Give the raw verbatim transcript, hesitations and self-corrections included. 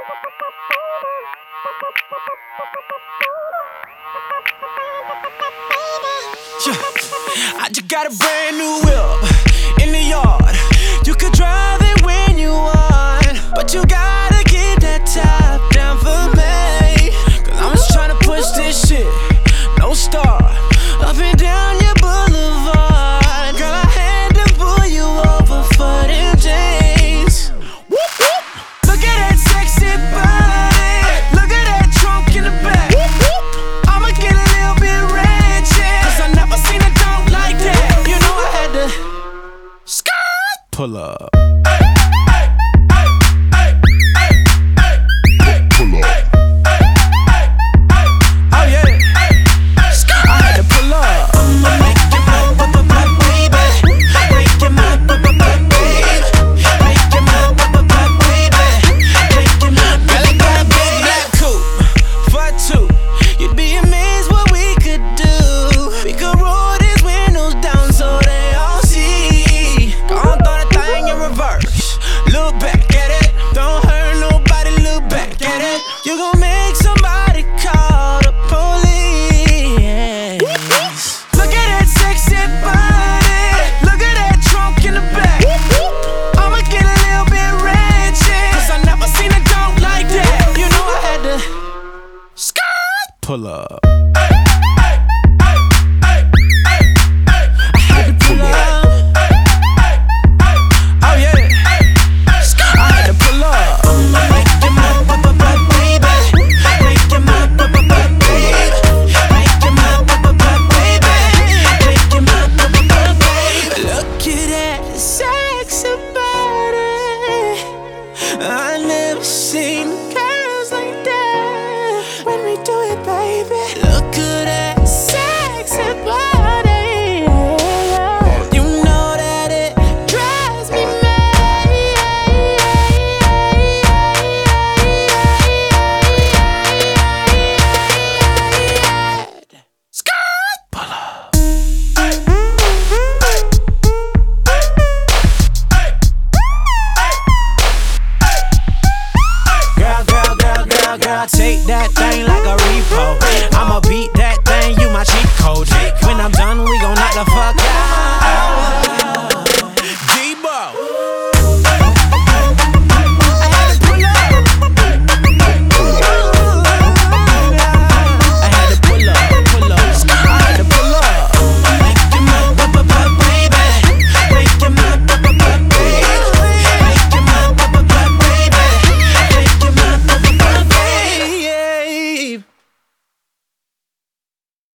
Yeah. I just got a brand new whip in the yard. You could drive it when you want, but you gotta keep that top down for me. Cause I'm just tryna push this shit, no start, up and down your boulevard. Girl, I had to pull you over for them jeans. Whoop, whoop. Look at that sexy body, look at that trunk in the back. Whoop, whoop. I'ma get a little bit ratchet, cause I never seen a dog like that. You know I had to skirt, pull up. You gon' make somebody call the police. Look at that sexy body, look at that trunk in the back. I'ma get a little bit ratchet, cause I never seen a dog like that. You know I had to skirt, pull up. I never seen girls like that. When we do it, baby, look at that sexy body. You know that it drives me mad. Skirt, pull up. Girl, take that